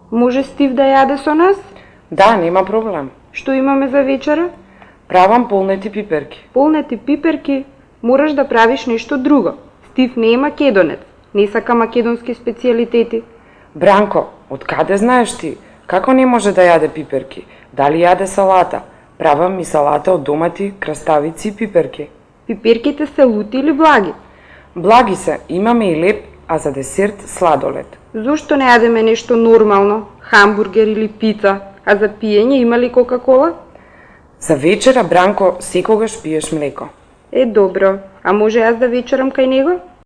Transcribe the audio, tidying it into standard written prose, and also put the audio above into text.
Може Стив да јаде со нас? Да, нема проблем. Што имаме за вечера? Правам полнети пиперки. Полнети пиперки? Мораш да правиш нешто друго. Стив не е македонец. Не сака македонски специјалитети. Бранко, од каде знаеш ти? Како не може да јаде пиперки? Дали јаде салата? Правам ми салата од домати, краставици и пиперки. Пиперките се лути или благи? Благи се, имаме и леп, а за десерт сладолед. Зошто не јадеме нешто нормално? Хамбургер или пица? А за пиење има ли Кока-кола? За вечера, Бранко, секогаш пиеш млеко. Добро. А може јас да вечерам кај него?